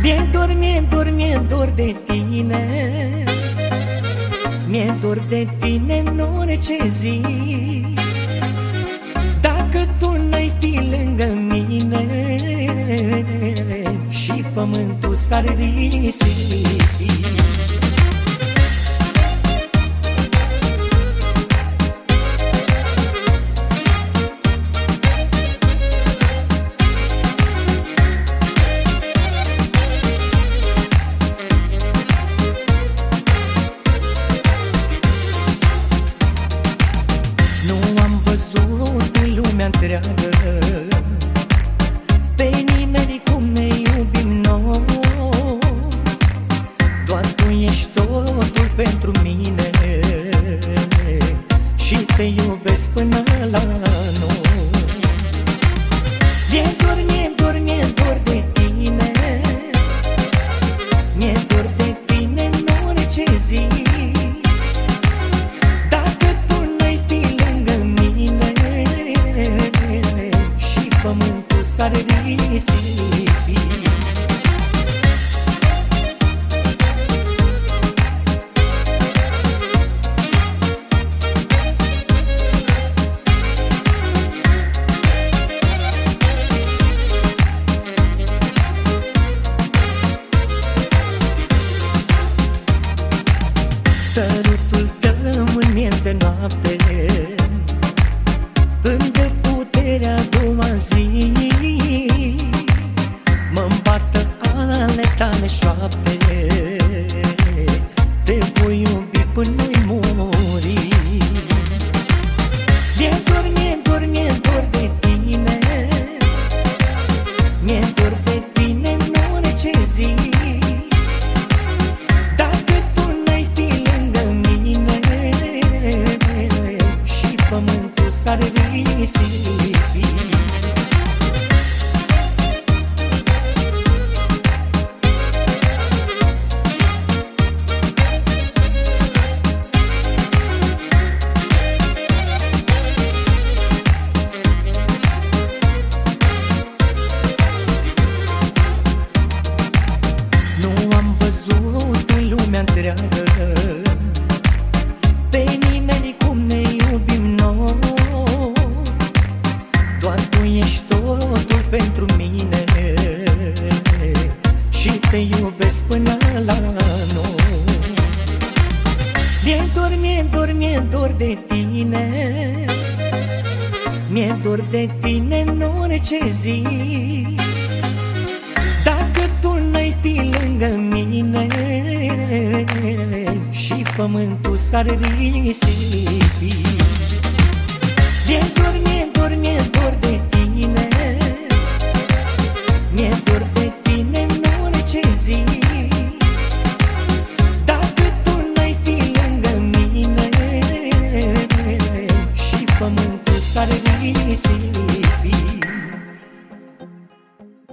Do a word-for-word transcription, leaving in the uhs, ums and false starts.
Mi-e dor, mi-e dor, mi-e dor de tine. Mi-e dor de tine în orice zi. Dacă tu n-ai fi lângă mine și pământul s-ar risipi. Întreagă pe nimeni cum ne iubim noi. Doar tu ești totul pentru mine și te iubesc până la noi. Mi-e dor, mi-e dor, mi-e dor de tine. Mi-e dor de tine în orice zi. S-ar risipi. Sărutul tău în miez de noapte îmi dă puterea a doua zi. Mă-mi bată ale tale șoapte, te voi iubi până nu-i muri. Mi-e dor, mi-e dor, mi-e dor de tine. Mi-e dor de tine în orice zi. Dacă tu n-ai fi lângă mine și pământul s-ar risipi. Întreagă pe nimeni cum ne iubim noi. Doar tu ești totul pentru mine și te iubesc până la noi. Mi-e dor, mi-e dor, mi-e dor de tine. Mi-e dor de tine în orice zi. Dacă tu n-ai fi lângă mine și pământul s-ar risipi. Mi-e dor,